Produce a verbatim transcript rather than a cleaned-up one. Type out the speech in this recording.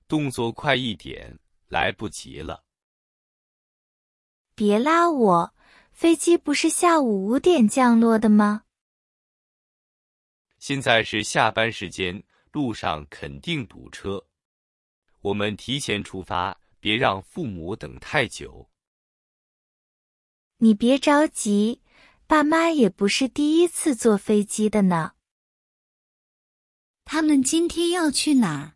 动作快一点，来不及了。 别拉我，飞机不是下午五点降落的吗？ 现在是下班时间，路上肯定堵车。我们提前出发，别让父母等太久。 你别着急，爸妈也不是第一次坐飞机的呢。 他们今天要去哪儿？